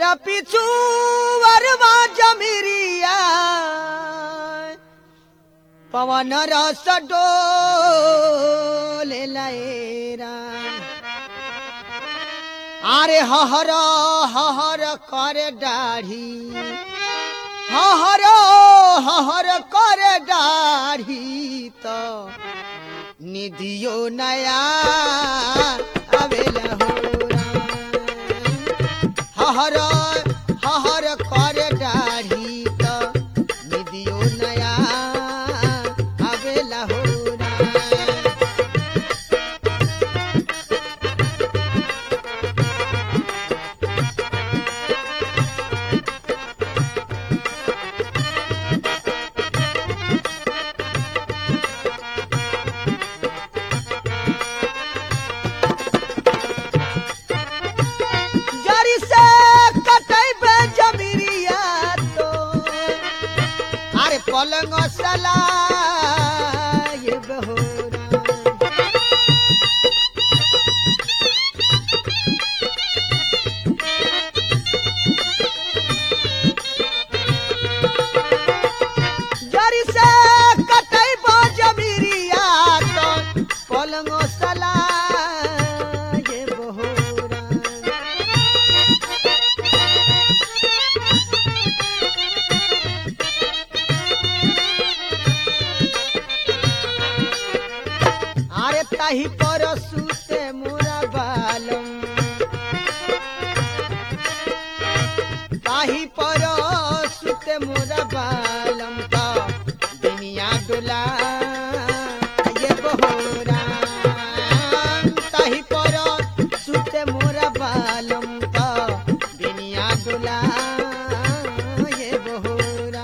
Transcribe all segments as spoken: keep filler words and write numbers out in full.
एकरा पीछू वरवा जमीरिया पवन रस डोले लएरा आरे हहर हहर करे दाढ़ी हहर हहर करे दाढ़ी तो निधियो नया आवेला हो हहर हहर करे दाढ़ी तो निधियो नया आवेला हो पलंग सला ये बहोरा जरी से कटई बाजमीरिया तो पलंग सला ये बहोरा ताही पर सूते मोरा बालम ताही पर सूते मोरा बालम का दुनिया डोला ये बहोरा ताही पर सूते मोरा बालम का दुनिया डोला ये बहोरा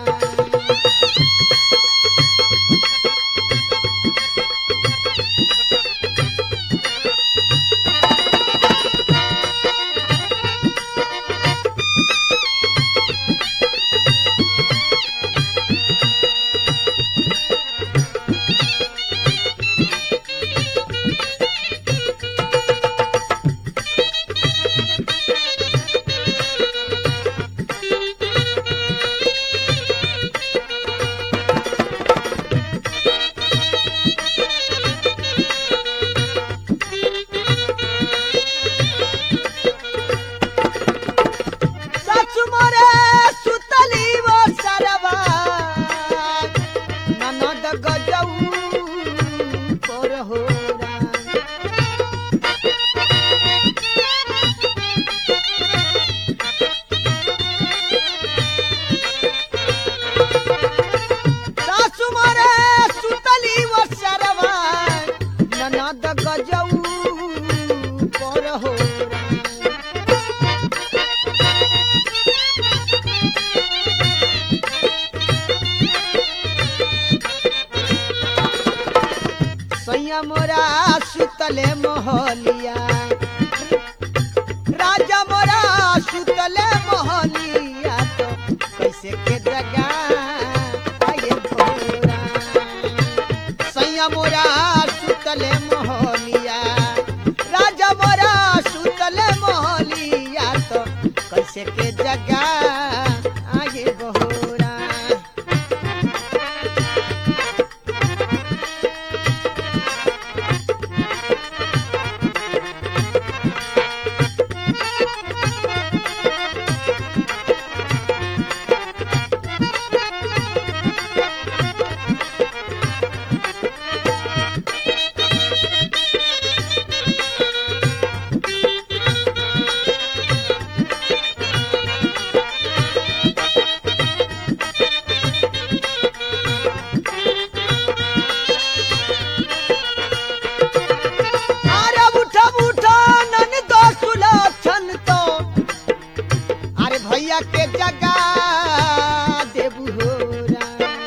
मोरा सुतले मोहलिया राजा मोरा सुतले मोहलिया तो कैसे के जगा आये भोरा सैया मोरा सुतले मोहलिया राजा मोरा सुतले मोहलिया तो कैसे के जगा आये भोरा के जगा देबू होरा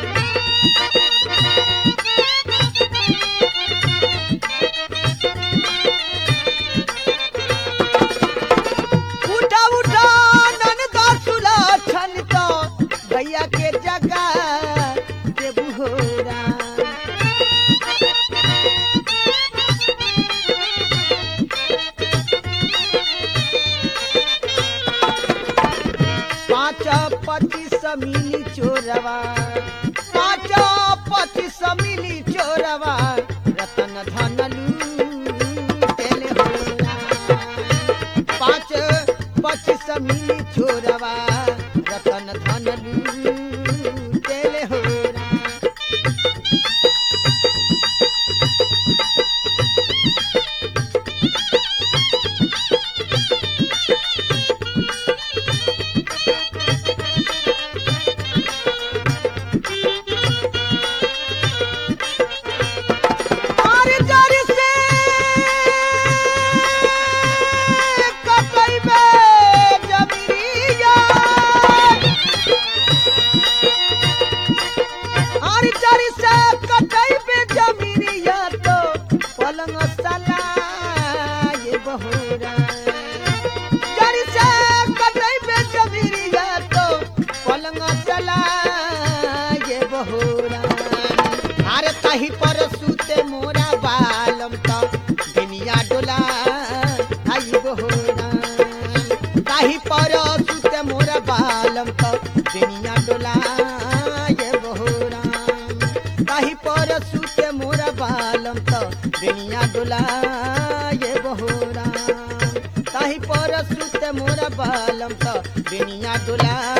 उठा उठा नन दासुला छन तो भैया के जगा देबू होरा चोरवा पाँच पच्चीस मिली चोरवा रतन धन लूटेले हो पाँच पच्चीस मिली चोरवा रतन धन लूटेले हो ताही पर सूते मोरा बालम तो दुनिया डोला आई बहोरा ताही पर सूते मोरा बालम तो दुनिया डोला ये बहोरा ताही पर सूते मोरा बालम तो दुनिया डोला ये बहोरा ताही पर सूते मोरा बालम तो दुनिया डोला